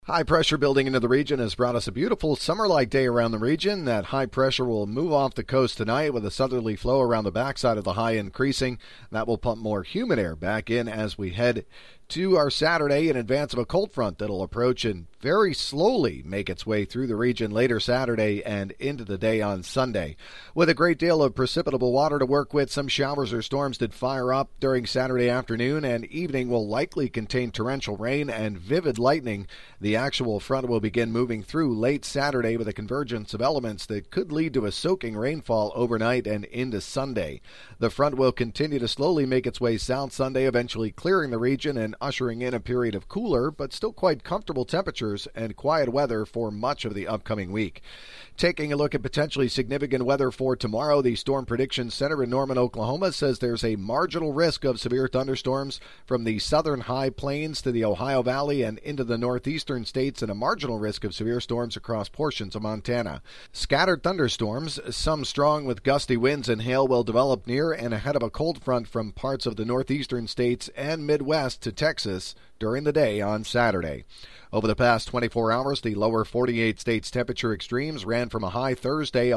High pressure building into the region has brought us a beautiful summer-like day around the region. That high pressure will move off the coast tonight with a southerly flow around the backside of the high increasing. That will pump more humid air back in as we head to our Saturday in advance of a cold front that'll approach and very slowly make its way through the region later Saturday and into the day on Sunday. With a great deal of precipitable water to work with, some showers or storms did fire up during Saturday afternoon, and evening will likely contain torrential rain and vivid lightning. The actual front will begin moving through late Saturday with a convergence of elements that could lead to a soaking rainfall overnight and into Sunday. The front will continue to slowly make its way south Sunday, eventually clearing the region and ushering in a period of cooler but still quite comfortable temperatures and quiet weather for much of the upcoming week. Taking a look at potentially significant weather for tomorrow, the Storm Prediction Center in Norman, Oklahoma says there's a marginal risk of severe thunderstorms from the southern high plains to the Ohio Valley and into the northeastern states, and a marginal risk of severe storms across portions of Montana. Scattered thunderstorms, some strong with gusty winds and hail, will develop near and ahead of a cold front from parts of the northeastern states and Midwest to Texas during the day on Saturday. Over the past 24 hours, the lower 48 states temperature extremes ran from a high Thursday of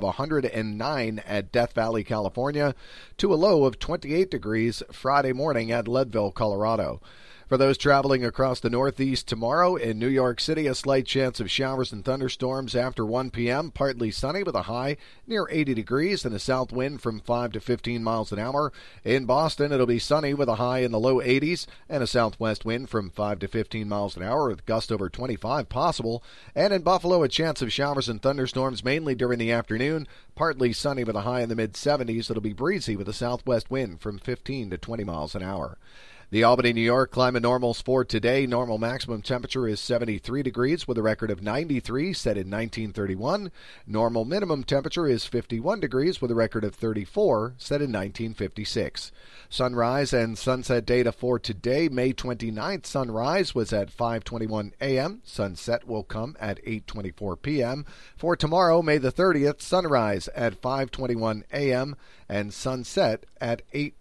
109 at Death Valley, California, to a low of 28 degrees Friday morning at Leadville, Colorado. For those traveling across the Northeast tomorrow, in New York City, a slight chance of showers and thunderstorms after 1 p.m., partly sunny with a high near 80 degrees and a south wind from 5 to 15 miles an hour. In Boston, it'll be sunny with a high in the low 80s and a southwest wind from 5 to 15 miles an hour with gusts over 25 possible. And in Buffalo, a chance of showers and thunderstorms mainly during the afternoon, partly sunny with a high in the mid-70s. It'll be breezy with a southwest wind from 15 to 20 miles an hour. The Albany, New York climate normals for today. Normal maximum temperature is 73 degrees with a record of 93 set in 1931. Normal minimum temperature is 51 degrees with a record of 34 set in 1956. Sunrise and sunset data for today. May 29th, sunrise was at 5:21 a.m. Sunset will come at 8:24 p.m. For tomorrow, May the 30th, sunrise at 5:21 a.m. and sunset at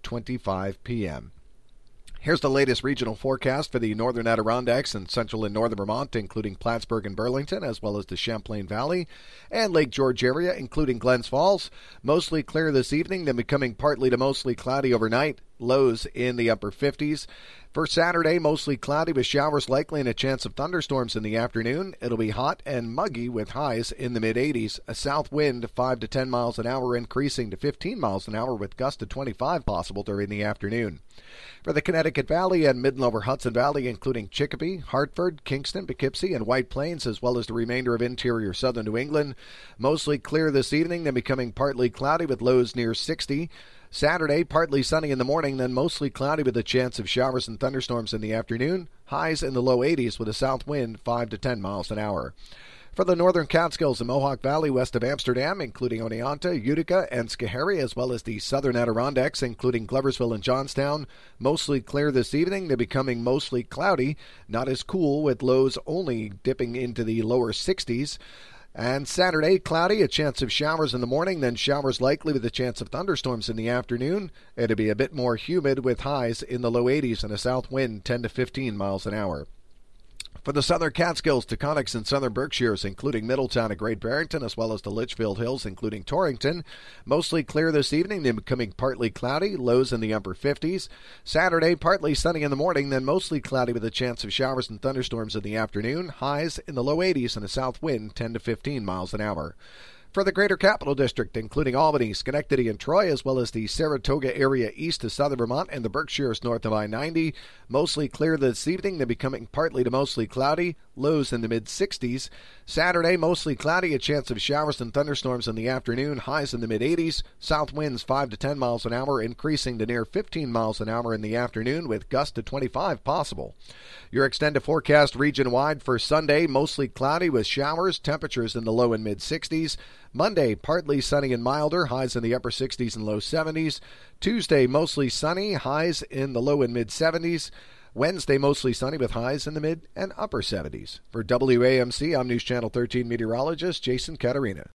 8:25 p.m. Here's the latest regional forecast for the northern Adirondacks and central and northern Vermont, including Plattsburgh and Burlington, as well as the Champlain Valley and Lake George area, including Glens Falls. Mostly clear this evening, then becoming partly to mostly cloudy overnight. Lows in the upper 50s. For Saturday, mostly cloudy with showers likely and a chance of thunderstorms in the afternoon. It'll be hot and muggy with highs in the mid-80s. A south wind 5 to 10 miles an hour increasing to 15 miles an hour with gusts to 25 possible during the afternoon. For the Connecticut Valley and mid and lower Hudson Valley, including Chicopee, Hartford, Kingston, Poughkeepsie, and White Plains, as well as the remainder of interior southern New England, mostly clear this evening, then becoming partly cloudy with lows near 60. Saturday, partly sunny in the morning, then mostly cloudy with a chance of showers and thunderstorms in the afternoon. Highs in the low 80s with a south wind 5 to 10 miles an hour. For the northern Catskills and Mohawk Valley west of Amsterdam, including Oneonta, Utica, and Schoharie, as well as the southern Adirondacks, including Gloversville and Johnstown, mostly clear this evening. They're becoming mostly cloudy, not as cool, with lows only dipping into the lower 60s. And Saturday, cloudy, a chance of showers in the morning, then showers likely with a chance of thunderstorms in the afternoon. It'll be a bit more humid with highs in the low 80s and a south wind 10 to 15 miles an hour. For the southern Catskills, Taconics, and southern Berkshires, including Middletown and Great Barrington, as well as the Litchfield Hills, including Torrington, mostly clear this evening, then becoming partly cloudy, lows in the upper 50s. Saturday, partly sunny in the morning, then mostly cloudy with a chance of showers and thunderstorms in the afternoon, highs in the low 80s and a south wind 10 to 15 miles an hour. For the Greater Capital District, including Albany, Schenectady, and Troy, as well as the Saratoga area east of southern Vermont and the Berkshires north of I-90, mostly clear this evening, then becoming partly to mostly cloudy, lows in the mid-60s. Saturday, mostly cloudy, a chance of showers and thunderstorms in the afternoon, highs in the mid-80s, south winds 5 to 10 miles an hour, increasing to near 15 miles an hour in the afternoon with gusts to 25 possible. Your extended forecast region-wide for Sunday, mostly cloudy with showers, temperatures in the low and mid-60s. Monday, partly sunny and milder, highs in the upper 60s and low 70s. Tuesday, mostly sunny, highs in the low and mid-70s. Wednesday, mostly sunny with highs in the mid and upper 70s. For WAMC, I'm News Channel 13 meteorologist Jason Caterina.